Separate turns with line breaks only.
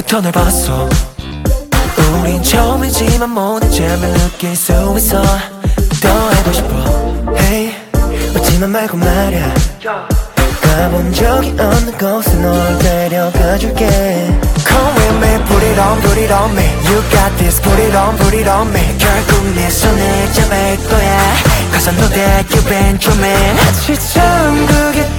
처음부터 널 봤어. 우린 처음이지만 모든 점을 느낄 수 있어. 더 알고 싶어. Hey, 웃지만 말고 말야. 가본 적이 없는 곳에 널 데려가줄게. Come with me, put it on me. You got this, put it on me. 결국 내 손을 잡을 거야. Cause I know that you've been dreaming. 마치 처음 그게